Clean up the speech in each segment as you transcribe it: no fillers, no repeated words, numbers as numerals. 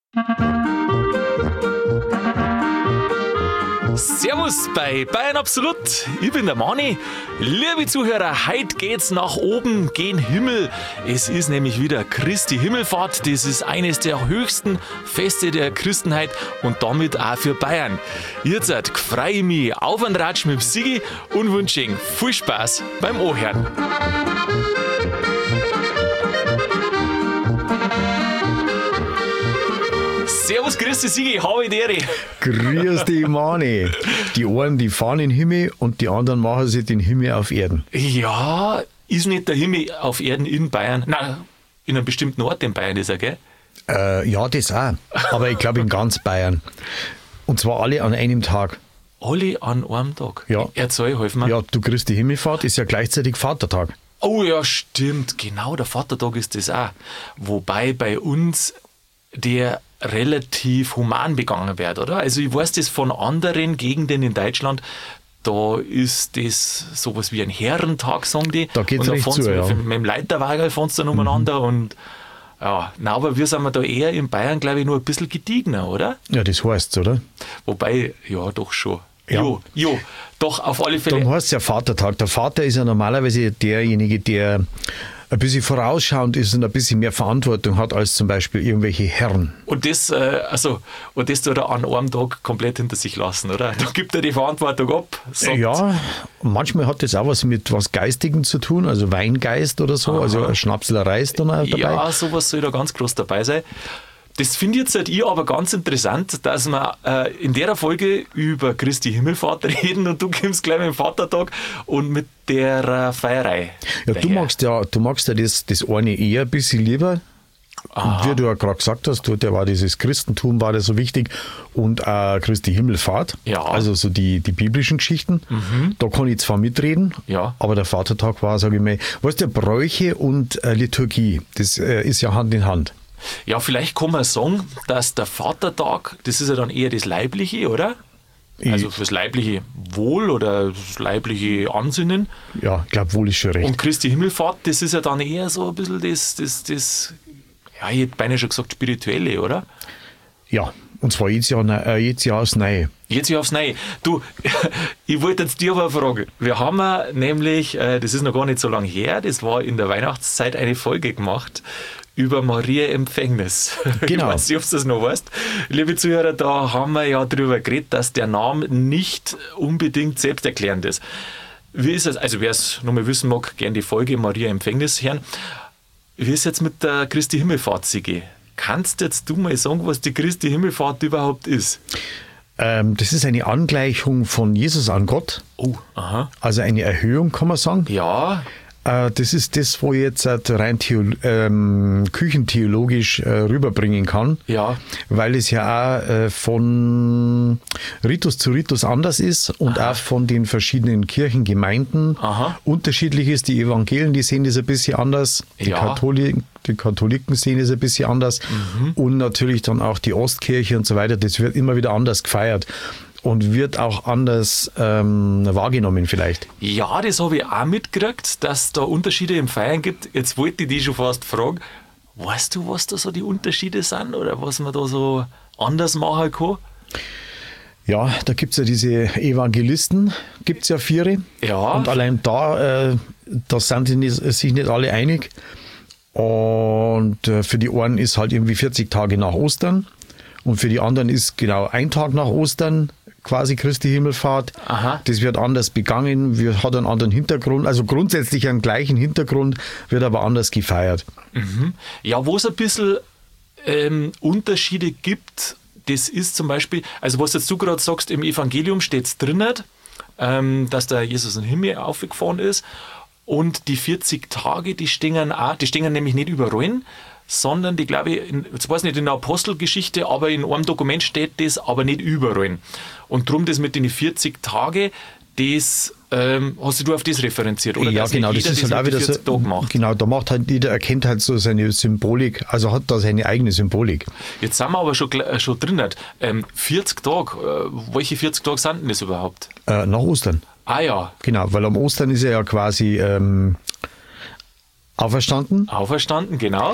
Servus bei Bayern Absolut, ich bin der Mani. Liebe Zuhörer, heute geht's nach oben, gen Himmel. Es ist nämlich wieder Christi Himmelfahrt, das ist eines der höchsten Feste der Christenheit und damit auch für Bayern. Jetzt freue ich mich auf einen Ratsch mit dem Sigi und wünsche Ihnen viel Spaß beim Anhören. Servus, grüß dich, Sigi, habe die Ehre. Grüß dich, Mani. Die einen, die fahren in den Himmel und die anderen machen sich den Himmel auf Erden. Ja, ist nicht der Himmel auf Erden in Bayern? Nein, in einem bestimmten Ort in Bayern ist er, gell? Ja, das auch. Aber ich glaube in ganz Bayern. Und zwar alle an einem Tag. Alle an einem Tag? Ja. Erzähl, helf mir. Ja, du Christi Himmelfahrt ist ja gleichzeitig Vatertag. Oh ja, stimmt. Genau, der Vatertag ist das auch. Wobei bei uns der relativ human begangen wird, oder? Also ich weiß das von anderen Gegenden in Deutschland, da ist das sowas wie ein Herrentag, sagen die. Da geht's recht zu, ja. Mit dem Leiterwagen fahren sie dann umeinander und ja, na, aber wir sind da eher in Bayern, glaube ich, nur ein bisschen gediegener, oder? Ja, das heißt's, oder? Wobei, ja, doch schon. Ja. Jo, doch, auf alle Fälle. Darum heißt es ja Vatertag. Der Vater ist ja normalerweise derjenige, der ein bisschen vorausschauend ist und ein bisschen mehr Verantwortung hat als zum Beispiel irgendwelche Herren. Und das tut er an einem Tag komplett hinter sich lassen, oder? Da gibt er die Verantwortung ab. Ja, manchmal hat das auch was mit was Geistigem zu tun, also Weingeist oder so, also ein Schnapslerei ist dann auch dabei. Ja, sowas soll da ganz groß dabei sein. Das finde ich jetzt halt aber ganz interessant, dass wir in der Folge über Christi Himmelfahrt reden und du kommst gleich mit dem Vatertag und mit der Feierei. Ja, du magst ja das eine eher ein bisschen lieber. Wie du ja gerade gesagt hast, da war dieses Christentum war das so wichtig und Christi Himmelfahrt, ja. Also so die biblischen Geschichten. Da kann ich zwar mitreden, ja. Aber der Vatertag war, sage ich mal, was der Bräuche und Liturgie, das ist ja Hand in Hand. Ja, vielleicht kann man sagen, dass der Vatertag, das ist ja dann eher das Leibliche, oder? Also das leibliche Wohl oder das leibliche Ansinnen. Ja, ich glaube, wohl ist schon recht. Und Christi Himmelfahrt, das ist ja dann eher so ein bisschen das ja, ich hätte beinahe schon gesagt, spirituelle, oder? Ja, und zwar jedes Jahr aufs Neue. Jetzt Jahr aufs Neue. Du, ich wollte jetzt dir aber eine Frage. Wir haben nämlich, das ist noch gar nicht so lange her, das war in der Weihnachtszeit eine Folge gemacht über Maria Empfängnis. Genau. Ich weiß nicht, ob du das noch weißt. Liebe Zuhörer, da haben wir ja drüber geredet, dass der Name nicht unbedingt selbsterklärend ist. Wie ist es, also wer es nochmal wissen mag, gerne die Folge Maria Empfängnis hören. Wie ist es jetzt mit der Christi Himmelfahrt, Sigi? Kannst jetzt du mal sagen, was die Christi Himmelfahrt überhaupt ist? Das ist eine Angleichung von Jesus an Gott. Oh, aha. Also eine Erhöhung, kann man sagen. Ja. Das ist das, wo ich jetzt rein küchentheologisch rüberbringen kann. Ja. Weil es ja auch von Ritus zu Ritus anders ist und auch von den verschiedenen Kirchengemeinden unterschiedlich ist. Die Evangelien, die sehen das ein bisschen anders. Die Katholiken sehen das ein bisschen anders. Und natürlich dann auch die Ostkirche und so weiter. Das wird immer wieder anders gefeiert. Und wird auch anders wahrgenommen vielleicht. Ja, das habe ich auch mitgekriegt, dass es da Unterschiede im Feiern gibt. Jetzt wollte ich dich schon fast fragen, weißt du, was da so die Unterschiede sind oder was man da so anders machen kann? Ja, da gibt es ja diese Evangelisten, gibt es ja 4. Ja. Und allein da sind sich nicht alle einig. Und für die einen ist halt irgendwie 40 Tage nach Ostern. Und für die anderen ist genau ein Tag nach Ostern quasi Christi Himmelfahrt. Aha. Das wird anders begangen, hat einen anderen Hintergrund, also grundsätzlich einen gleichen Hintergrund, wird aber anders gefeiert. Mhm. Ja, wo es ein bisschen Unterschiede gibt, das ist zum Beispiel, also was jetzt du gerade sagst, im Evangelium steht es drinnen, dass der Jesus in den Himmel aufgefahren ist und die 40 Tage, die stehen nämlich nicht überall, sondern die, glaube ich, jetzt weiß nicht, in der Apostelgeschichte, aber in einem Dokument steht das, aber nicht überall. Und darum das mit den 40 Tage, das hast du auf das referenziert, oder? Ja, genau, das ist halt auch wieder so. Genau, da macht halt jeder, erkennt halt so seine Symbolik, also hat da seine eigene Symbolik. Jetzt sind wir aber schon drin. 40 Tage, welche 40 Tage sind denn das überhaupt? Nach Ostern. Ah ja. Genau, weil am Ostern ist er ja quasi auferstanden. Auferstanden, genau.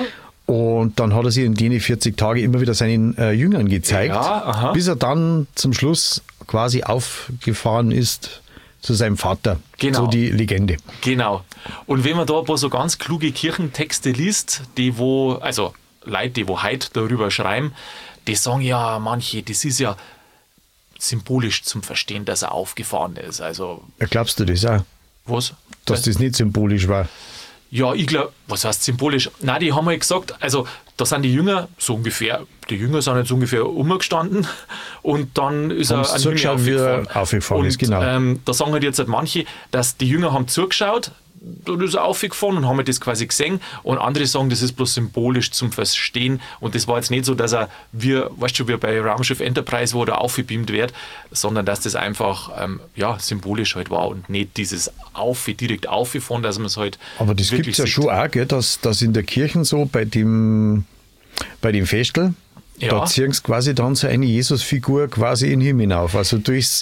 Und dann hat er sich in den 40 Tagen immer wieder seinen Jüngern gezeigt, bis er dann zum Schluss quasi aufgefahren ist zu seinem Vater. Genau. So die Legende. Genau. Und wenn man da ein paar so ganz kluge Kirchentexte liest, also Leute, die heute darüber schreiben, die sagen ja manche, das ist ja symbolisch zum Verstehen, dass er aufgefahren ist. Also, glaubst du das auch? Was? Dass das nicht symbolisch war? Ja, ich glaube, was heißt symbolisch? Nein, die haben halt gesagt, also da sind die Jünger so ungefähr, die Jünger sind jetzt ungefähr umgestanden und dann ist er an Himmel aufgefahren. Und genau. Da sagen halt jetzt halt manche, dass die Jünger haben zugeschaut, dann ist er aufgefahren und haben das quasi gesehen und andere sagen, das ist bloß symbolisch zum Verstehen und das war jetzt nicht so, dass er, wie bei Raumschiff Enterprise, wo er aufgebeamt wird, sondern dass das einfach symbolisch halt war und nicht dieses direkt aufgefahren, dass man es halt aber das gibt es ja schon auch, gell, dass in der Kirche so bei dem Festel, da ziehen sie quasi dann so eine Jesusfigur quasi in den Himmel hinauf, also durchs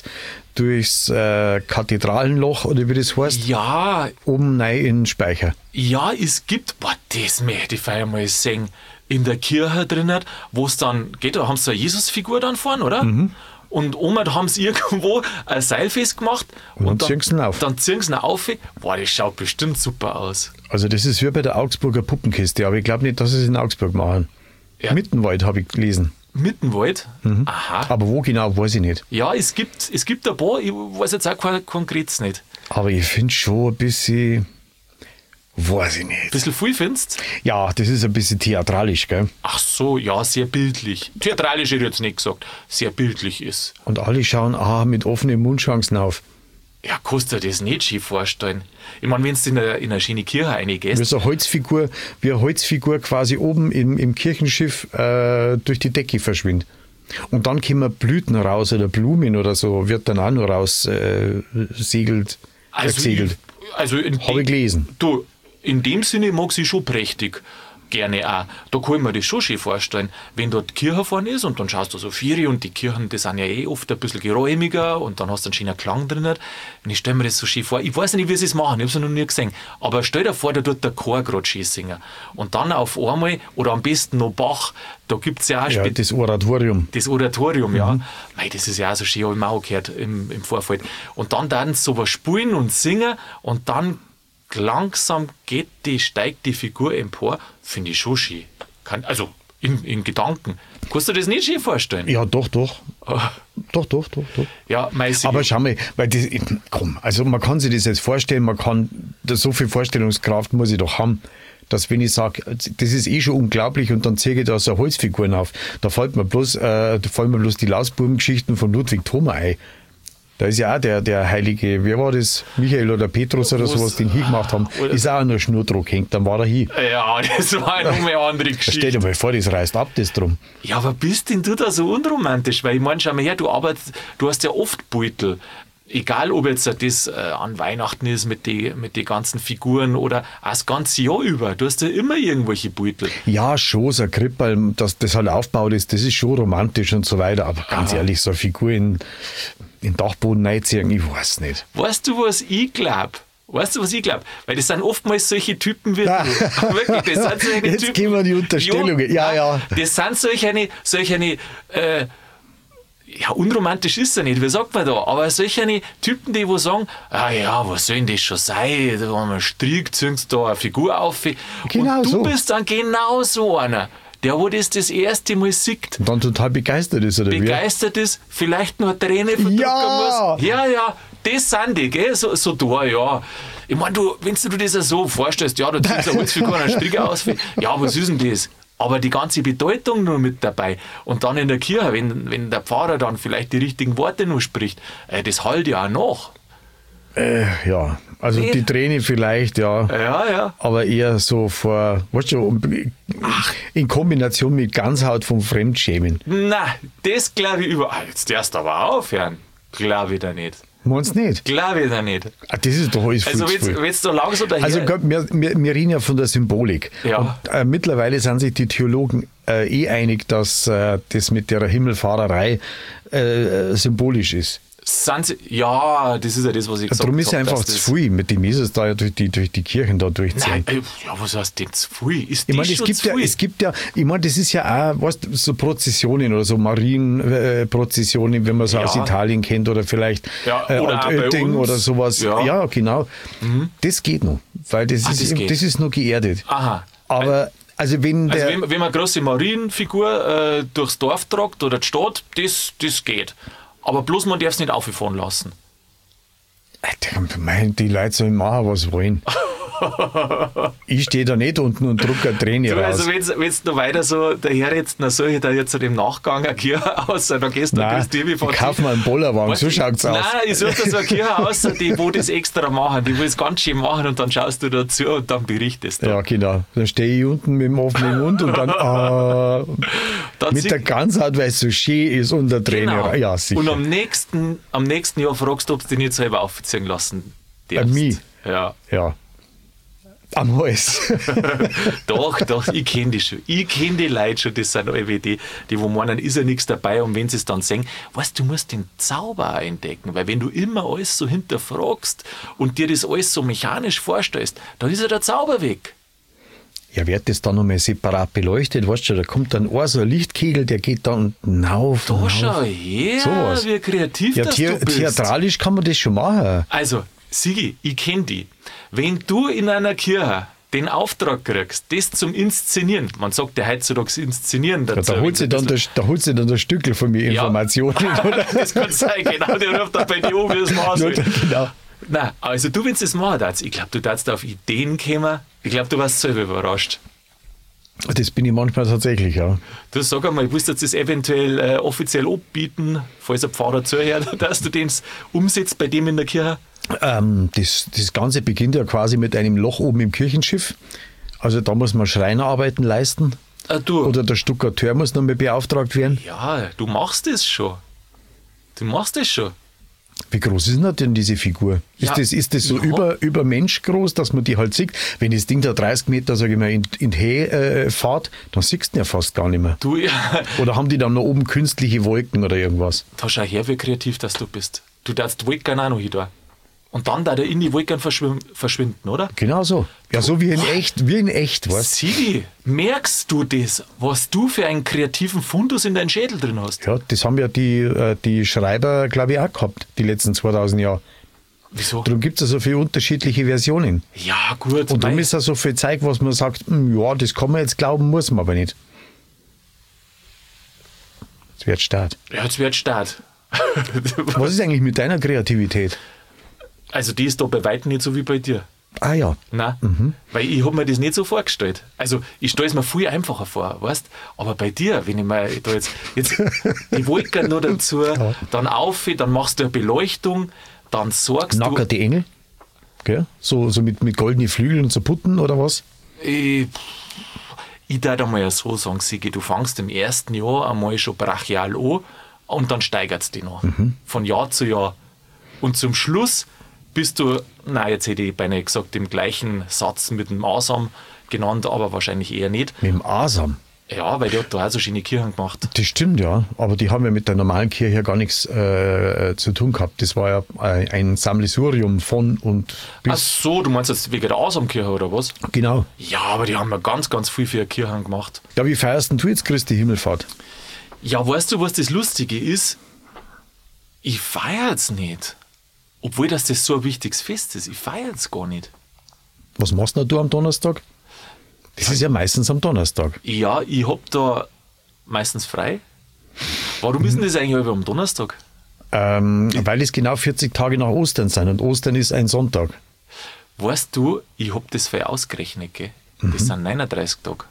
Kathedralenloch oder wie das heißt, oben rein in den Speicher. Ja, es gibt, das möchte ich einmal sehen, in der Kirche drinnen, wo es dann geht, da haben sie eine Jesusfigur dann vorne, oder? Mhm. Und oben haben sie irgendwo ein Seil festgemacht und dann ziehen sie ihn auf. Dann ziehen sie ihn auf. Boah, das schaut bestimmt super aus. Also das ist wie bei der Augsburger Puppenkiste, aber ich glaube nicht, dass sie es in Augsburg machen. Ja. Mittenwald habe ich gelesen. Mittenwald? Mhm. Aha. Aber wo genau, weiß ich nicht. Ja, es gibt ein paar, ich weiß jetzt auch konkret nicht. Aber ich finde schon ein bisschen, weiß ich nicht. Ein bisschen viel findest? Ja, das ist ein bisschen theatralisch, gell? Ach so, ja, sehr bildlich. Theatralisch hätte ich jetzt nicht gesagt, sehr bildlich ist. Und alle schauen mit offenen Mundchancen auf. Ja, kannst du dir das nicht schön vorstellen. Ich meine, wenn du in eine schöne Kirche reingehst. Wie eine Holzfigur quasi oben im Kirchenschiff durch die Decke verschwindet. Und dann kommen Blüten raus oder Blumen oder so, wird dann auch noch raus gesegelt. Habe ich gelesen. Du, in dem Sinne mag sie schon prächtig. Gerne auch. Da kann ich mir das schon schön vorstellen. Wenn dort die Kirche vorne ist und dann schaust du so Viere und die Kirchen, die sind ja oft ein bisschen geräumiger und dann hast du einen schönen Klang drin. Und ich stelle mir das so schön vor. Ich weiß nicht, wie sie es machen, ich habe es noch nie gesehen. Aber stell dir vor, da tut der Chor gerade schön singen. Und dann auf einmal, oder am besten noch Bach, da gibt es ja auch das Oratorium. Das Oratorium, ja. Mei, das ist ja auch so schön, habe ich mir auch gehört im Vorfeld. Und dann sie sowas spielen und singen und dann langsam steigt die Figur empor, finde ich schon schön. Also in Gedanken. Kannst du dir das nicht schön vorstellen? Ja, doch. Doch. Ja, aber schau mal, weil also man kann sich das jetzt vorstellen, so viel Vorstellungskraft muss ich doch haben, dass wenn ich sage, das ist schon unglaublich und dann ziehe ich da so Holzfiguren auf, da fallen mir bloß die Lausbubengeschichten von Ludwig Thoma ein. Da ist ja auch der Heilige, wer war das? Michael oder Petrus oder sowas, den hingemacht haben, ist auch an der Schnurdruck hängt, dann war er hin. Ja, das war eine andere Geschichte. Stell dir mal vor, das reißt ab, das drum. Ja, aber bist denn du da so unromantisch? Weil ich meine, schau mal her, du hast ja oft Beutel. Egal, ob jetzt das an Weihnachten ist mit den ganzen Figuren oder auch das ganze Jahr über. Du hast ja immer irgendwelche Beutel. Ja, schon, so ein Krippel, dass das halt aufgebaut ist, das ist schon romantisch und so weiter. Aber ganz ehrlich, so eine Figur in Dachboden reinziehen, ich weiß nicht. Weißt du, was ich glaube? Weil das sind oftmals solche Typen wie du. Wirklich, das sind solche jetzt Typen. Gehen wir die Unterstellungen. Ja. Das sind solche unromantisch ist er nicht, wie sagt man da? Aber solche Typen, die sagen, was soll denn das schon sein? Da haben wir einen Strick, ziehst da eine Figur auf. Genau und du so. bist dann genau so einer, der wo das erste Mal sieht. Und dann total begeistert ist, oder wie? Begeistert ist, vielleicht noch eine Träne verdrücken muss. Ja, das sind die, gell? So da, ja. Ich meine, wenn du dir das so vorstellst, ja, du ziehst eine Holzfigur einen Strick aus. Ja, was ist denn das? Aber die ganze Bedeutung nur mit dabei. Und dann in der Kirche, wenn der Pfarrer dann vielleicht die richtigen Worte nur spricht, das halt ja auch nach. Ja, also die Träne vielleicht, ja. Ja. Aber eher so in Kombination mit Ganzhaut vom Fremdschämen. Na, das glaube ich überall. Jetzt darfst du aber aufhören. Glaube ich da nicht. Meinst du nicht? Glaube ich da nicht. Das ist doch alles Also wenn du langsam daher... Also wir reden ja von der Symbolik. Ja. Und, mittlerweile sind sich die Theologen einig, dass das mit der Himmelfahrerei symbolisch ist. Sind sie, ja, das ist ja das, was ich gesagt habe. Darum ist ja einfach zu viel, mit dem Jesus da ja durch die Kirchen da durchziehen. Nein, ja, was heißt denn zu viel? Ist Ich das meine, schon zu viel? es gibt ja, ich meine, das ist ja auch, weißt du, so Prozessionen oder so Marienprozessionen, wenn man so aus Italien kennt oder vielleicht oder Altötting oder sowas. Ja, genau. Das geht noch, weil das ist noch geerdet. Aha. Aber also wenn man eine große Marienfigur durchs Dorf tragt oder die Stadt, das geht. Aber bloß man darf es nicht auffahren lassen. Die Leute sollen machen, was wollen. Ich stehe da nicht unten und drucke eine Träne raus. Also wenn du noch weiter so daherredest, dann soll ich da jetzt im Nachgang eine Kirche aus, dann gehst du ich kauf mir einen Bollerwagen, so schaut's aus. Nein, ich suche da so eine Kirche aus, die wo das extra machen, die will es ganz schön machen und dann schaust du dazu und dann berichtest du. Ja, genau. Dann stehe ich unten mit dem offenen Mund und dann mit der Ganzheit, weil es so schön ist und der Träne. Genau. Ja, sicher. Und am nächsten Jahr fragst du, ob du dich nicht selber aufziehen lassen darfst. Mich? Ja. Am Hals. Doch, ich kenne die schon. Ich kenne die Leute schon, das sind alle die wo meinen, ist ja nichts dabei und wenn sie es dann sehen, weißt du, musst den Zauber auch entdecken, weil wenn du immer alles so hinterfragst und dir das alles so mechanisch vorstellst, dann ist ja der Zauber weg. Ja, wird das dann nochmal separat beleuchtet, weißt du, da kommt dann so ein Lichtkegel, der geht dann rauf. Da schau her, sowas. Wie kreativ ja, das du bist. Theatralisch kann man das schon machen. Also, Sigi, ich kenne die. Wenn du in einer Kirche den Auftrag kriegst, das zum Inszenieren, man sagt ja heutzutage Inszenieren dazu. Ja, da holt sie dann das Stückel von mir Informationen. Oder? Das kann sein, genau, der ruft dann bei dir an, wie es machen soll. Genau. Nein, also du, wenn du das machen darfst, ich glaube, du darfst auf Ideen kommen, ich glaube, du warst selber überrascht. Das bin ich manchmal tatsächlich, ja. Du sag einmal, willst du das eventuell offiziell abbieten, falls ein Pfarrer zuhört, dass du den umsetzt bei dem in der Kirche? Das Ganze beginnt ja quasi mit einem Loch oben im Kirchenschiff. Also da muss man Schreinerarbeiten leisten. Oder der Stuckateur muss noch mal beauftragt werden. Ja, du machst das schon. Wie groß ist denn diese Figur? Ja, ist das so über Mensch groß, dass man die halt sieht? Wenn das Ding da 30 Meter, sage ich mal, in die Höhe fährt, dann siehst du ihn ja fast gar nicht mehr. Oder haben die dann noch oben künstliche Wolken oder irgendwas? Da schau her, wie kreativ das du bist. Du darfst die Wolken auch noch hin da. Und dann da der in die Wolken verschwinden, oder? Genau so. Ja, so wie in echt, weißt du? Sigi, merkst du das, was du für einen kreativen Fundus in deinem Schädel drin hast? Ja, das haben ja die Schreiber, glaube ich, auch gehabt, die letzten 2000 Jahre. Wieso? Darum gibt es ja so viele unterschiedliche Versionen. Ja, gut. Und darum ist ja so viel Zeug, was man sagt, ja, das kann man jetzt glauben, muss man aber nicht. Jetzt wird Start. Ja, jetzt wird Start. Was ist eigentlich mit deiner Kreativität? Also die ist da bei weitem nicht so wie bei dir. Ah ja. Nein, weil ich habe mir das nicht so vorgestellt. Also ich stelle es mir viel einfacher vor, weißt? Aber bei dir, wenn ich mir da jetzt die Wolken noch dazu, dann auf, dann machst du eine Beleuchtung, dann sorgst du... Nackerte Engel? Gell? So mit goldenen Flügeln und so Putten oder was? Ich darf einmal ja so sagen, Sigi, du fängst im ersten Jahr einmal schon brachial an und dann steigert es dich noch. Von Jahr zu Jahr. Und zum Schluss bist du, jetzt hätte ich beinahe gesagt, im gleichen Satz mit dem Asam genannt, aber wahrscheinlich eher nicht. Mit dem Asam? Ja, weil der hat da auch so schöne Kirchen gemacht. Das stimmt, ja. Aber die haben ja mit der normalen Kirche ja gar nichts zu tun gehabt. Das war ja ein Sammelsurium von und bis. Ach so, du meinst jetzt wegen der Asamkirche oder was? Genau. Ja, aber die haben ja ganz, ganz viel für Kirchen gemacht. Ja, wie feierst denn du jetzt Christi Himmelfahrt? Ja, weißt du, was das Lustige ist? Ich feiere es nicht. Obwohl das so ein wichtiges Fest ist. Ich feiere es gar nicht. Was machst du am Donnerstag? Das ist ja meistens am Donnerstag. Ja, ich hab da meistens frei. Warum ist denn das eigentlich am Donnerstag? Weil es genau 40 Tage nach Ostern sind und Ostern ist ein Sonntag. Weißt du, ich hab das vorher ausgerechnet, gell? Das sind 39 Tage.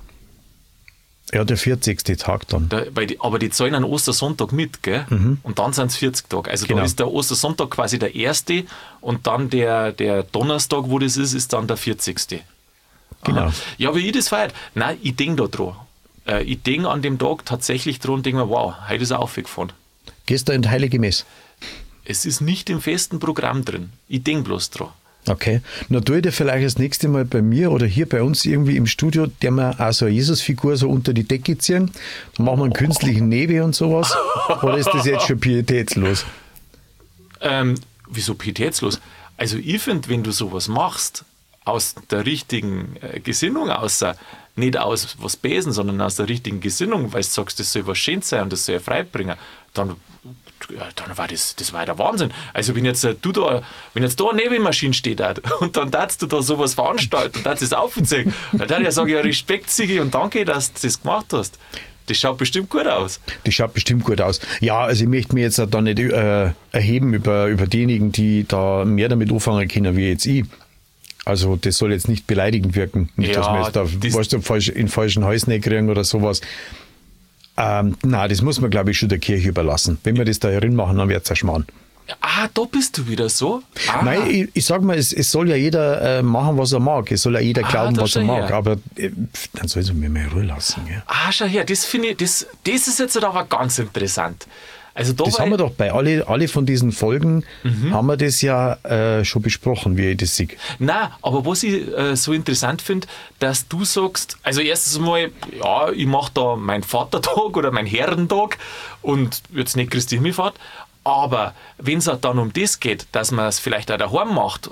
Ja, der 40. Tag dann. Aber die zahlen an Ostersonntag mit, gell? Und dann sind es 40 Tage. Also genau. Da ist der Ostersonntag quasi der erste und dann der Donnerstag, wo das ist dann der 40. Genau. Aha. Ja, wie ich das feiert? Nein, ich denke da dran. Ich denke an dem Tag tatsächlich dran und denke mir, wow, heute ist er aufgefahren. Gehst du in die Heilige Messe? Es ist nicht im festen Programm drin. Ich denke bloß dran. Okay. Na, tue ich dir vielleicht das nächste Mal bei mir oder hier bei uns irgendwie im Studio, der wir auch so eine Jesusfigur so unter die Decke ziehen. Dann machen wir einen künstlichen Nebel und sowas. Oder ist das jetzt schon pietätslos? Wieso pietätslos? Also ich finde, wenn du sowas machst, aus der richtigen Gesinnung außer nicht aus was Besen, sondern aus der richtigen Gesinnung, weil du sagst, das soll was Schönes sein und das soll Freude bringen, dann war das war der Wahnsinn. Also wenn jetzt wenn jetzt da eine Nebelmaschine steht und dann darfst du da sowas veranstalten und darfst es aufziehen, dann darf ich ja sagen, ja Respekt, Sigi, und danke, dass du das gemacht hast. Das schaut bestimmt gut aus. Das schaut bestimmt gut aus. Ja, also ich möchte mich jetzt da nicht erheben über diejenigen, die da mehr damit anfangen können wie jetzt ich. Also das soll jetzt nicht beleidigend wirken. Nicht, dass wir jetzt da in falschen Häusern kriegen oder sowas. Nein, das muss man, glaube ich, schon der Kirche überlassen. Wenn wir das da herin machen, dann wird es ein Schmarrn. Da bist du wieder so? Nein, ich sage mal, es soll ja jeder machen, was er mag. Es soll ja jeder glauben, was er mag. Aber dann soll es mir mal in Ruhe lassen. Gell? Schau her, das finde ich, das ist jetzt aber ganz interessant. Also das haben wir doch bei alle von diesen Folgen, haben wir das ja schon besprochen, wie ich das sehe. Nein, aber was ich so interessant finde, dass du sagst, also erstens mal, ja, ich mache da meinen Vatertag oder meinen Herrentag und jetzt nicht Christi Himmelfahrt, aber wenn es dann um das geht, dass man es vielleicht auch daheim macht,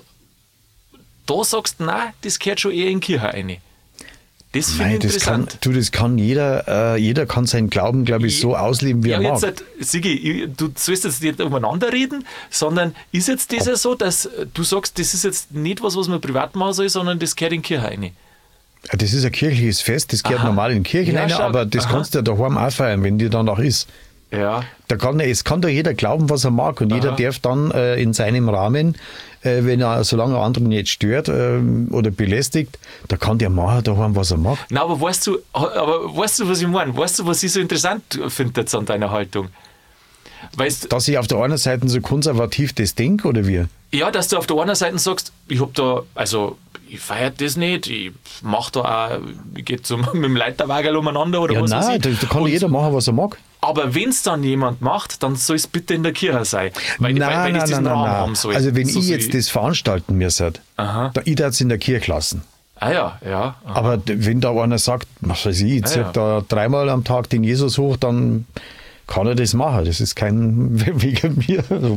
da sagst du, nein, das gehört schon eher in die Kirche rein. Das finde ich interessant. Das kann jeder kann seinen Glauben, glaube ich, so ausleben, wie er mag. Jetzt, Sigi, du sollst jetzt nicht umeinander reden, sondern ist jetzt das ja so, dass du sagst, das ist jetzt nicht was man privat machen soll, sondern das gehört in die Kirche rein? Ja, das ist ein kirchliches Fest, das gehört normal in die Kirche rein, aber das kannst du ja daheim auch feiern, wenn dir danach ist. Ja. Es kann doch jeder glauben, was er mag, und jeder darf dann in seinem Rahmen, solange er anderen nicht stört oder belästigt, da kann der machen daheim, was er mag. Na, aber weißt du, was ich meine? Weißt du, was ich so interessant finde jetzt an deiner Haltung? Dass ich auf der einen Seite so konservativ das denke, oder wie? Ja, dass du auf der einen Seite sagst, ich feiere das nicht, ich mache da auch, ich gehe mit dem Leiterwagen umeinander oder was weiß ich. Da kann jeder machen, was er mag. Aber wenn es dann jemand macht, dann soll es bitte in der Kirche sein. Weil ich diesen Rahmen haben soll. Also wenn ich jetzt das veranstalten müsste, ich darf es in der Kirche lassen. Ja. Aha. Aber wenn da einer sagt, was weiß ich ziehe da 3-mal am Tag den Jesus hoch, dann kann er das machen. Das ist kein wegen mir. Also,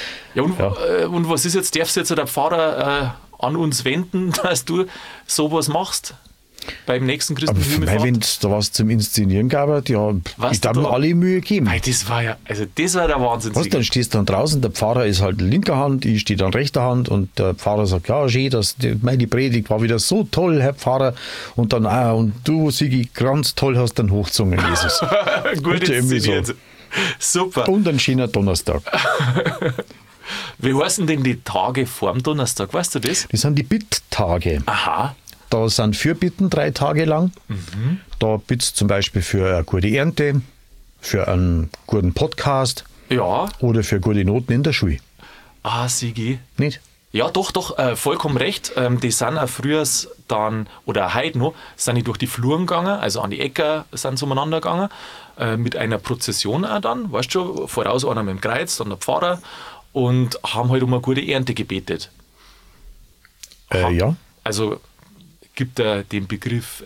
und was ist jetzt, darfst du jetzt der Pfarrer an uns wenden, dass du sowas machst? Beim nächsten Christenhimmelfahrt? Wenn es da was zum Inszenieren gab, ja, ich darf mir alle Mühe geben. Das war der Wahnsinn. Dann stehst du dann draußen, der Pfarrer ist halt linker Hand, ich stehe dann rechter Hand, und der Pfarrer sagt, ja, schön, die Predigt war wieder so toll, Herr Pfarrer, und dann, und du, Sigi, ganz toll hast dann hochzungen, Jesus. Gut inszeniert. So. Super. Und ein schöner Donnerstag. Wie heißen denn die Tage vorm Donnerstag, weißt du das? Das sind die Bitttage. Aha. Da sind Fürbitten 3 Tage lang. Da bittest du zum Beispiel für eine gute Ernte, für einen guten Podcast oder für gute Noten in der Schule. Sigi. Nicht? Ja, doch, vollkommen recht. Die sind auch früher dann, oder heute noch, sind die durch die Fluren gegangen, also an die Äcker sind sie umeinander gegangen, mit einer Prozession auch dann, weißt du schon, voraus einer mit dem Kreuz, dann der Pfarrer, und haben halt um eine gute Ernte gebetet. Ja. Also gibt den Begriff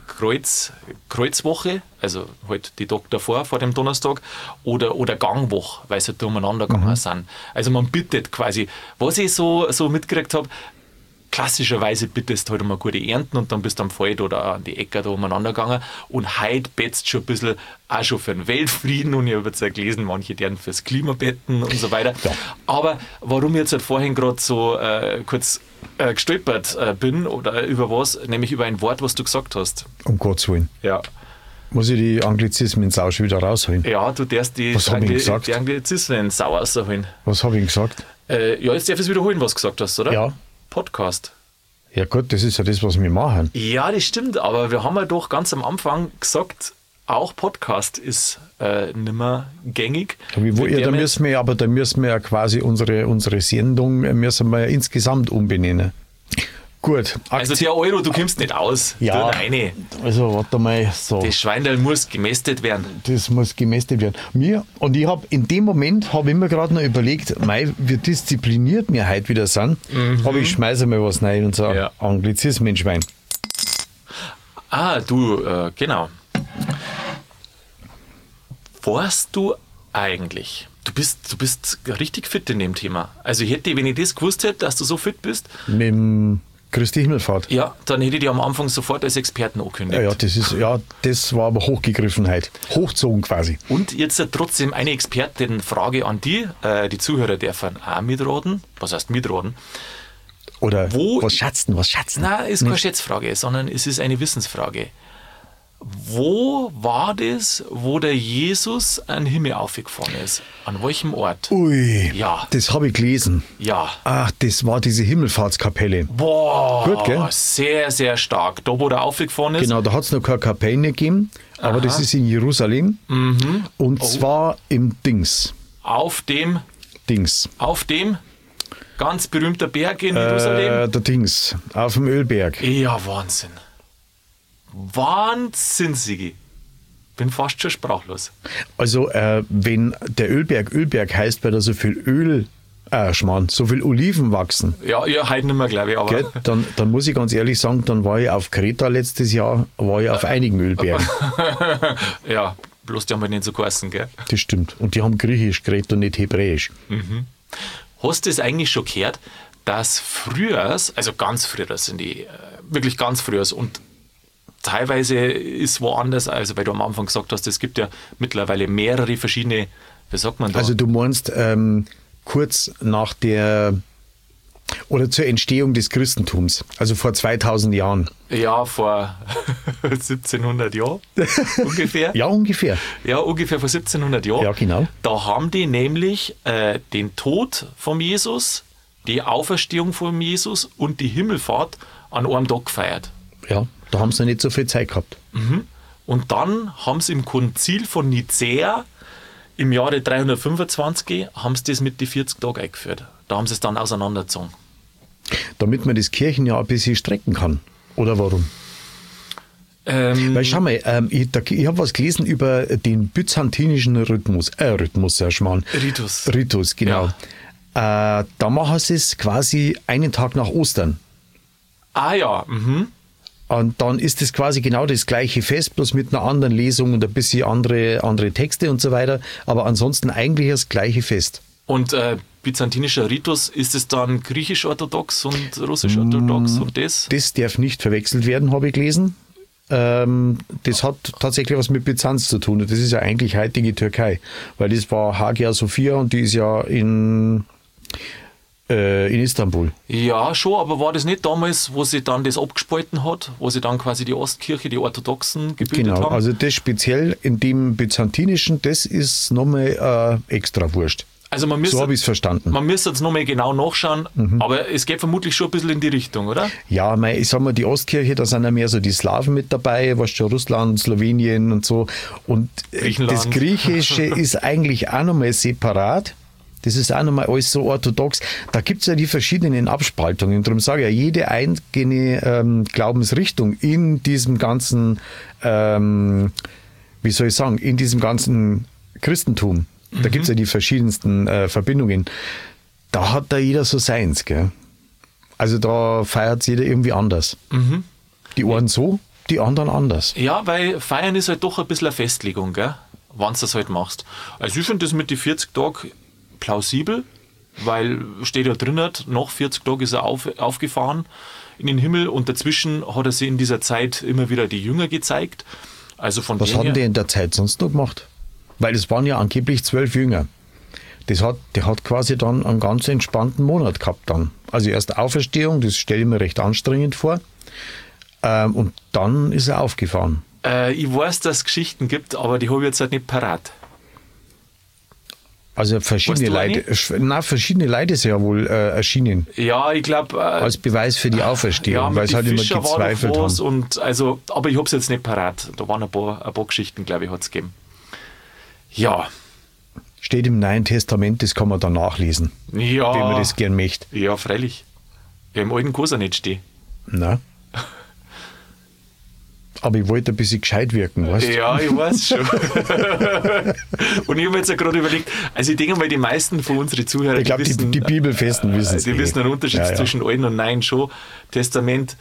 Kreuzwoche, also halt die Tage davor, vor dem Donnerstag, oder Gangwoche, weil sie halt umeinander gegangen sind. Also man bittet quasi, was ich so mitgekriegt habe, klassischerweise bittest halt um eine gute Ernten und dann bist du am Feld oder an die Äcker da umeinander gegangen, und heute betest schon ein bisschen auch schon für den Weltfrieden, und ich habe jetzt ja gelesen, manche deren fürs Klima betten und so weiter. Ja. Aber warum ich jetzt halt vorhin gerade so kurz gestolpert bin oder über was, nämlich über ein Wort, was du gesagt hast. Um Gottes Willen. Ja. Muss ich die Anglizismen sau schon wieder rausholen? Ja, du darfst die Anglizismen sau rausholen. Was habe ich gesagt? Jetzt darf ich es wiederholen, was du gesagt hast, oder? Ja. Podcast. Ja gut, das ist ja das, was wir machen. Ja, das stimmt, aber wir haben ja doch ganz am Anfang gesagt, auch Podcast ist nicht mehr gängig. Da müssen wir ja quasi unsere Sendung müssen wir ja insgesamt umbenennen. Gut. Also der Euro, du kommst nicht aus. Ja, also warte mal. So. Das Schweindel muss gemästet werden. Das muss gemästet werden. Ich habe in dem Moment, ich mir gerade noch überlegt, wie diszipliniert wir heute wieder sind, aber ich schmeiße mal was rein in unser Anglizismen-Schwein. Genau. Weißt du eigentlich, Du bist richtig fit in dem Thema. Also wenn ich das gewusst hätte, dass du so fit bist. Mit dem Christi Himmelfahrt. Ja, dann hätte ich dich am Anfang sofort als Experten angekündigt. Das war aber Hochgegriffenheit. Hochzogen quasi. Und jetzt trotzdem eine Expertenfrage an die. Die Zuhörer dürfen auch mitraten. Was heißt mitraten? Oder was schätzen? Nein, ist keine Schätzfrage, sondern es ist eine Wissensfrage. Wo war das, wo der Jesus an den Himmel aufgefahren ist? An welchem Ort? Ui, ja. Das habe ich gelesen. Ja. Ach, das war diese Himmelfahrtskapelle. Boah, gut, gell? Sehr, sehr stark. Da, wo der aufgefahren ist. Genau, da hat es noch keine Kapelle gegeben, aber das ist in Jerusalem. Und zwar im Dings. Auf dem ganz berühmter Berg in Jerusalem? Der Dings, auf dem Ölberg. Ja, Wahnsinn. Wahnsinn, Sigi. Bin fast schon sprachlos. Also, wenn der Ölberg heißt, weil da so viel so viel Oliven wachsen. Ja, heute nicht mehr, glaube ich. Aber gell, dann muss ich ganz ehrlich sagen, dann war ich auf Kreta letztes Jahr, auf einigen Ölbergen. Ja, bloß die haben halt nicht so geheißen, gell? Das stimmt. Und die haben Griechisch geredet und nicht Hebräisch. Hast du es eigentlich schon gehört, dass früher, also ganz früher sind die, wirklich ganz früher und teilweise ist woanders, also weil du am Anfang gesagt hast, es gibt ja mittlerweile mehrere verschiedene, wie sagt man da? Also du meinst kurz nach zur Entstehung des Christentums, also vor 2000 Jahren. Ja, vor 1700 Jahren ungefähr. Ja, ungefähr. Ja, ungefähr vor 1700 Jahren. Ja, genau. Da haben die nämlich den Tod von Jesus, die Auferstehung von Jesus und die Himmelfahrt an einem Tag gefeiert. Ja, da haben sie nicht so viel Zeit gehabt. Und dann haben sie im Konzil von Nicäa im Jahre 325 haben sie das mit den 40 Tagen eingeführt. Da haben sie es dann auseinandergezogen. Damit man das Kirchenjahr ein bisschen strecken kann. Oder warum? Weil schau mal, ich habe was gelesen über den byzantinischen Ritus, genau. Ja. Da machen sie es quasi einen Tag nach Ostern. Ah ja, Und dann ist es quasi genau das gleiche Fest, bloß mit einer anderen Lesung und ein bisschen andere Texte und so weiter. Aber ansonsten eigentlich das gleiche Fest. Und byzantinischer Ritus, ist es dann griechisch-orthodox und russisch-orthodox und das? Das darf nicht verwechselt werden, habe ich gelesen. Das hat tatsächlich was mit Byzanz zu tun. Und das ist ja eigentlich heutige Türkei. Weil das war Hagia Sophia und die ist ja in Istanbul. Ja, schon, aber war das nicht damals, wo sie dann das abgespalten hat, wo sie dann quasi die Ostkirche, die Orthodoxen gebildet haben? Genau, also das speziell in dem Byzantinischen, das ist nochmal extra wurscht. Also so habe ich es verstanden. Man müsste jetzt nochmal genau nachschauen, aber es geht vermutlich schon ein bisschen in die Richtung, oder? Ja, ich sag mal, die Ostkirche, da sind ja mehr so die Slawen mit dabei, was schon Russland, Slowenien und so. Und das Griechische ist eigentlich auch nochmal separat. Das ist auch nochmal alles so orthodox. Da gibt es ja die verschiedenen Abspaltungen. Darum sage ich ja, jede eigene Glaubensrichtung in diesem ganzen, in diesem ganzen Christentum, da gibt es ja die verschiedensten Verbindungen. Da hat da jeder so seins, gell? Also da feiert jeder irgendwie anders. Die einen so, die anderen anders. Ja, weil feiern ist halt doch ein bisschen eine Festlegung, gell? Wann du das halt machst. Also ich finde das mit den 40 Tagen plausibel, weil steht ja drin, nach 40 Tagen ist er aufgefahren in den Himmel und dazwischen hat er sich in dieser Zeit immer wieder die Jünger gezeigt. Also von was haben die in der Zeit sonst noch gemacht? Weil es waren ja angeblich 12 Jünger. Der hat quasi dann einen ganz entspannten Monat gehabt dann. Also erst Auferstehung, das stelle ich mir recht anstrengend vor. Und dann ist er aufgefahren. Ich weiß, dass es Geschichten gibt, aber die habe ich jetzt halt nicht parat. Also verschiedene Leute ist ja wohl erschienen. Ja, ich glaube... als Beweis für die Auferstehung, ja, weil es halt immer gezweifelt haben. Aber ich habe es jetzt nicht parat. Da waren ein paar Geschichten, glaube ich, hat es gegeben. Ja. Steht im Neuen Testament, das kann man dann nachlesen. Ja. Wenn man das gern möchte. Ja, freilich. Ja, im alten Kosa nicht stehen. Nein. Aber ich wollte ein bisschen gescheit wirken, weißt du? Ja, ich weiß schon. Und ich habe mir jetzt gerade überlegt, also ich denke mal, die meisten von unseren Zuhörern, ich glaube, die Bibelfesten wissen es. Die wissen einen Unterschied zwischen Alten und Neuen schon. Testament,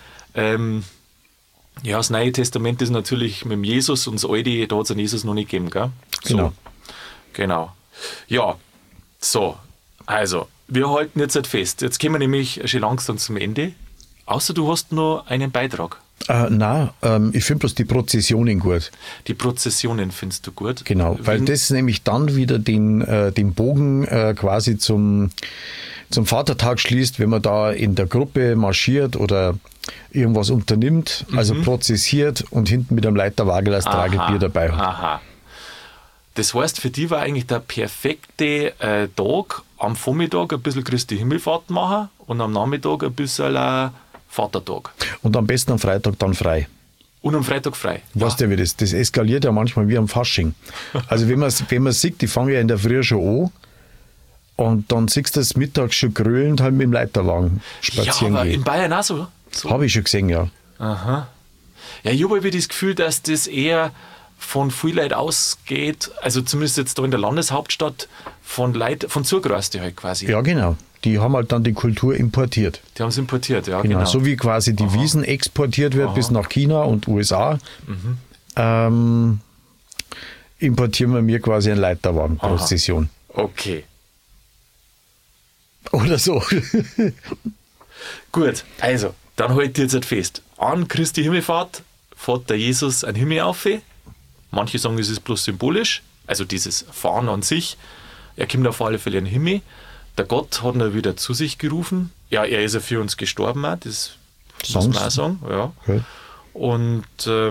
das Neue Testament ist natürlich mit dem Jesus und das Alte, da hat es einen Jesus noch nicht gegeben, gell? So. Genau. Genau. Ja, So, also, wir halten jetzt halt fest. Jetzt kommen wir nämlich schon langsam zum Ende. Außer du hast noch einen Beitrag. Nein, ich finde bloß die Prozessionen gut. Die Prozessionen findest du gut? Genau, weil das nämlich dann wieder den Bogen quasi zum Vatertag schließt, wenn man da in der Gruppe marschiert oder irgendwas unternimmt, also prozessiert und hinten mit einem Leiterwagel als Tragebier dabei hat. Aha. Das heißt, für die war eigentlich der perfekte Tag, am Vormittag ein bisschen Christi Himmelfahrt machen und am Nachmittag ein bisschen Vatertag. Und am besten am Freitag dann frei. Und am Freitag frei. Weißt du, wie das eskaliert ja manchmal wie am Fasching. Also wenn man sieht, die fangen ja in der Früh schon an und dann siehst du das mittags schon grölend halt mit dem Leiterwagen spazieren aber gehen. in Bayern auch so? Habe ich schon gesehen, ja. Aha. Ja, ich habe irgendwie das Gefühl, dass das eher von viel Leuten ausgeht, also zumindest jetzt da in der Landeshauptstadt, von Zugereiste halt quasi. Ja, genau. Die haben halt dann die Kultur importiert. Die haben es importiert, ja, genau. So wie quasi die Wiesn exportiert wird bis nach China und USA, importieren wir quasi eine Leiterwagenprozession. Okay. Oder so. Gut, also, dann halt jetzt halt fest. An Christi Himmelfahrt fährt der Jesus an den Himmel auf. Manche sagen, es ist bloß symbolisch, also dieses Fahren an sich. Er kommt auf alle Fälle in den Himmel. Der Gott hat ihn wieder zu sich gerufen. Ja, er ist ja für uns gestorben, auch. Das muss man auch sagen. Ja. Okay. Und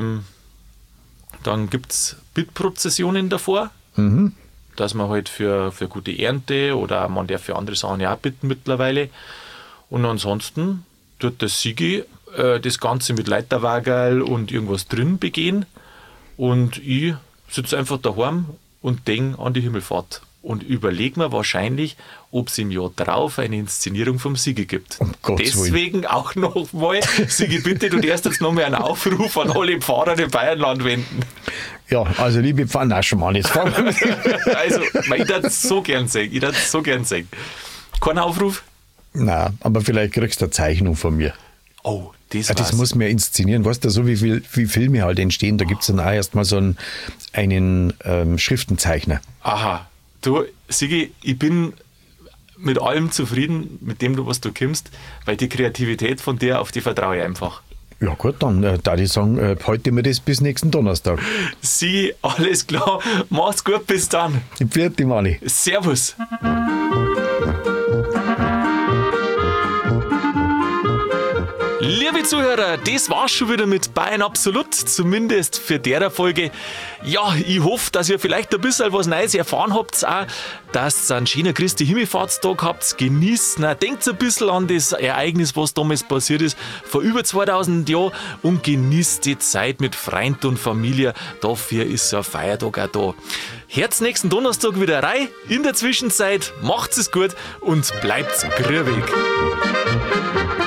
dann gibt es Bittprozessionen davor, dass man halt für gute Ernte oder man darf für andere Sachen ja auch bitten mittlerweile. Und ansonsten tut der Sigi das Ganze mit Leiterwagel und irgendwas drin begehen. Und ich sitze einfach daheim und denke an die Himmelfahrt. Und überlege mir wahrscheinlich, ob es im Jahr drauf eine Inszenierung vom Sigi gibt. Deswegen auch nochmal, Sigi, bitte, du darfst jetzt nochmal einen Aufruf an alle Pfarrer im Bayernland wenden. Ja, also liebe Pfarrer, schon mal jetzt fangen wir. Also, ich darf es so gern sehen. Kein Aufruf? Nein, aber vielleicht kriegst du eine Zeichnung von mir. Oh, das muss man inszenieren. Weißt du, so wie Filme halt entstehen, da gibt es dann auch erstmal so einen Schriftenzeichner. Aha. Du, Sigi, ich bin mit allem zufrieden, mit dem, was du kommst, weil die Kreativität von dir, auf die vertraue ich einfach. Ja gut, dann da ich sagen, heute mir das bis nächsten Donnerstag. Sigi, alles klar. Mach's gut, bis dann. Vierte Mani. Servus. Liebe Zuhörer, das war's schon wieder mit Bayern Absolut, zumindest für der Folge. Ja, ich hoffe, dass ihr vielleicht ein bisschen was Neues erfahren habt, auch, dass ihr einen schönen Christi Himmelfahrtstag habt, genießt, denkt ein bisschen an das Ereignis, was damals passiert ist, vor über 2000 Jahren, und genießt die Zeit mit Freund und Familie. Dafür ist so ein Feiertag auch da. Hört nächsten Donnerstag wieder rein. In der Zwischenzeit macht's es gut und bleibt's grübig.